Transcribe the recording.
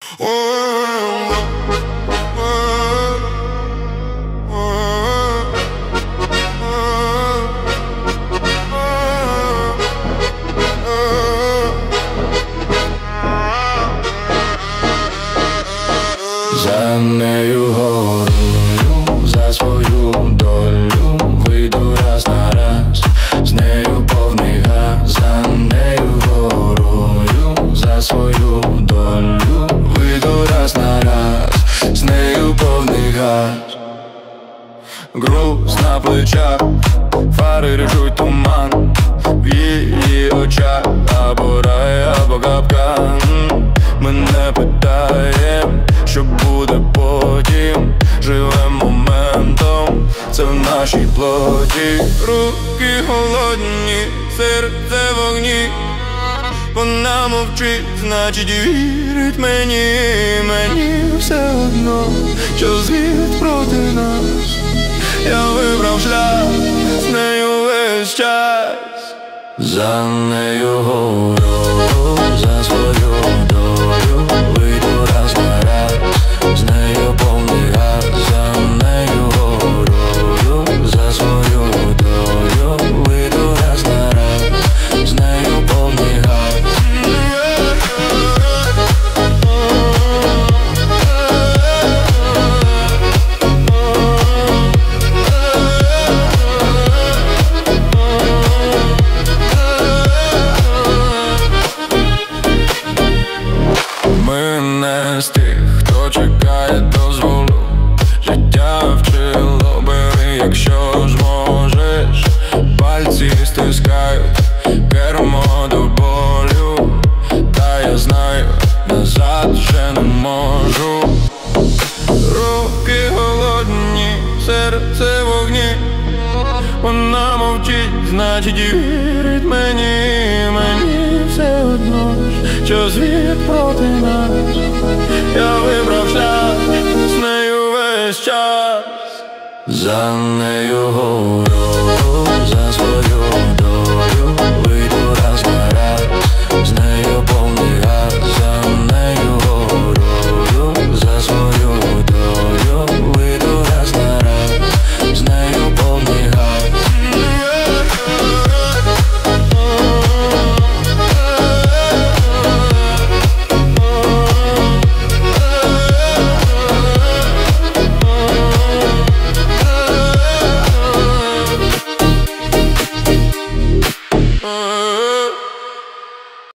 За нею горую, за свою долю вийду раз на раз, з нею повний газ. За нею горую, за свою долю вийду раз на раз, з нею повний газ. Груз на плечах, фари режуть туман, в її очах або рай, або капкан. Ми не питаєм, що буде потім, живем моментом, це в нашій плоті. Руки холодні, серце в огні, вона мовчить, значить вірить мені. Мені все одно, що світ проти нас. Я вибрав шлях, з нею весь час. За нею гору, за свою долю вийду раз на раз, з нею повний газ. За нею горую, за свою долю вийду раз на раз, з нею повний газ. Ми не з тих, хто чекає дозволу. Життя вчило, бери, якщо зможеш. Пальці стискають кермо до болю, та я знаю, назад вже не можу. Руки голодні, серце в огні, вона мовчить, значить вірить мені. Мені все одно, що світ проти нас. Я вибрав шлях, з нею весь час. За нею гору, за свою долю